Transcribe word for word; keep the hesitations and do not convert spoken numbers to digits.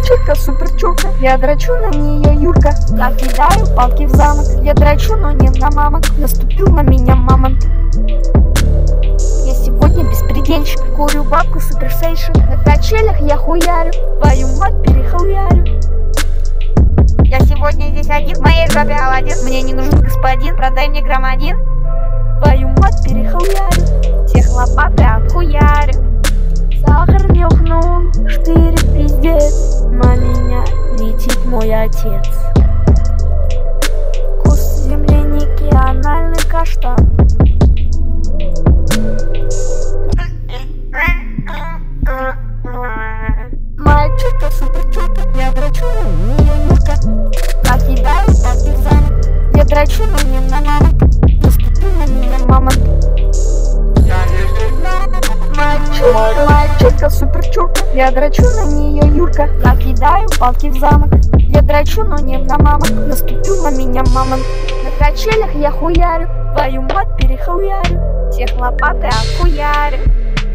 Мальчика супер чурка, я драчу на нее Юрка. Я кидаю палки в замок, я драчу, но не на мамок. Наступил на меня мамонт. Я сегодня беспредельщик, курю бабку суперсейшн. На качелях я хуярю, твою мать перехуярю. Я сегодня здесь один, в моей жопе Аладдин. Мне не нужен господин, продай мне грамм один. Твою мать перехуярю, всех лопаты отхуярю. Сахар нюхнул, штырь пиздец, на меня летит мой отец. Куст земляники, анальный каштан. Мальчика суперчурка, я драчу на нее Юрка. Я кидаю палки в замок, я драчу, но не на маму. Наступил на меня мамонт. Мальчика, мальчика суперчурка, я драчу на нее Юрка. Я кидаю палки в замок, я драчу, но не на мамок. Наступил на меня мамонт. На качелях я хуярю, твою мать перехуярю, всех лопаты отхуярю.